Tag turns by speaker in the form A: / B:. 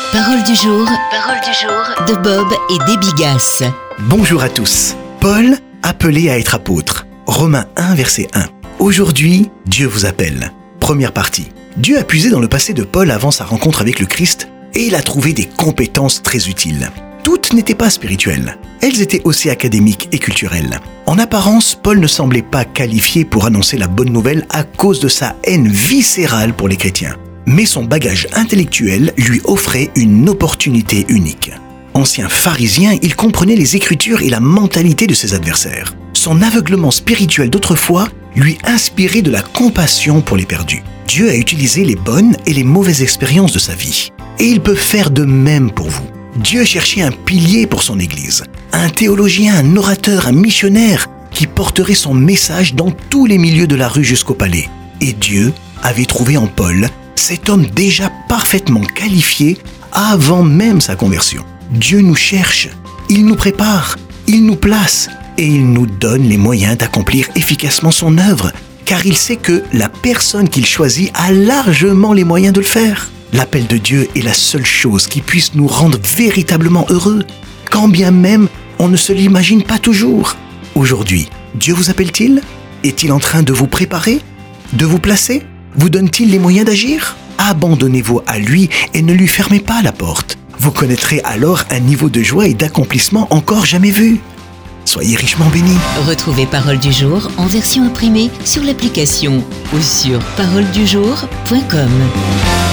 A: Parole du jour de Bob et Debbie Gass.
B: Bonjour à tous. Paul, appelé à être apôtre. Romains 1, verset 1. Aujourd'hui, Dieu vous appelle. Première partie. Dieu a puisé dans le passé de Paul avant sa rencontre avec le Christ et il a trouvé des compétences très utiles. Toutes n'étaient pas spirituelles. Elles étaient aussi académiques et culturelles. En apparence, Paul ne semblait pas qualifié pour annoncer la bonne nouvelle à cause de sa haine viscérale pour les chrétiens. Mais son bagage intellectuel lui offrait une opportunité unique. Ancien pharisien, il comprenait les Écritures et la mentalité de ses adversaires. Son aveuglement spirituel d'autrefois lui inspirait de la compassion pour les perdus. Dieu a utilisé les bonnes et les mauvaises expériences de sa vie. Et il peut faire de même pour vous. Dieu cherchait un pilier pour son Église, un théologien, un orateur, un missionnaire qui porterait son message dans tous les milieux de la rue jusqu'au palais. Et Dieu avait trouvé en Paul cet homme déjà parfaitement qualifié avant même sa conversion. Dieu nous cherche, il nous prépare, il nous place et il nous donne les moyens d'accomplir efficacement son œuvre, car il sait que la personne qu'il choisit a largement les moyens de le faire. L'appel de Dieu est la seule chose qui puisse nous rendre véritablement heureux, quand bien même on ne se l'imagine pas toujours. Aujourd'hui, Dieu vous appelle-t-il ? Est-il en train de vous préparer ? De vous placer ? Vous donne-t-il les moyens d'agir ? Abandonnez-vous à lui et ne lui fermez pas la porte. Vous connaîtrez alors un niveau de joie et d'accomplissement encore jamais vu. Soyez richement bénis.
A: Retrouvez Parole du jour en version imprimée sur l'application ou sur paroledujour.com.